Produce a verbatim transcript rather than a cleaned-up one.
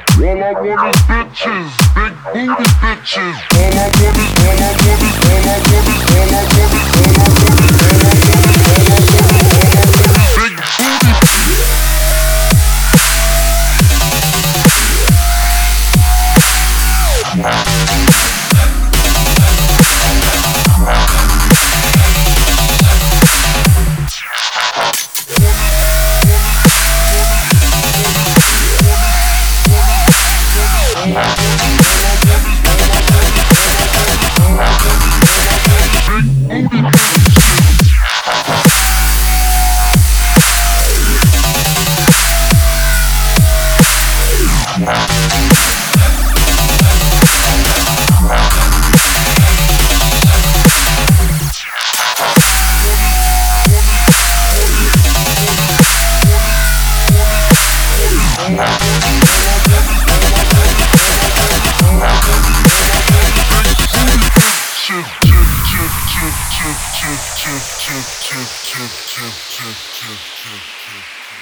All I want is bitches, big booty bitches. All I want is, all I want is, all I want is, all I want is, all I want is, all I want is, all I want is, all I want is, all I want is, big booty. Chip, chip, chip, chip, chip, chip, chip, chip, chip, chip, chip, chip, chip.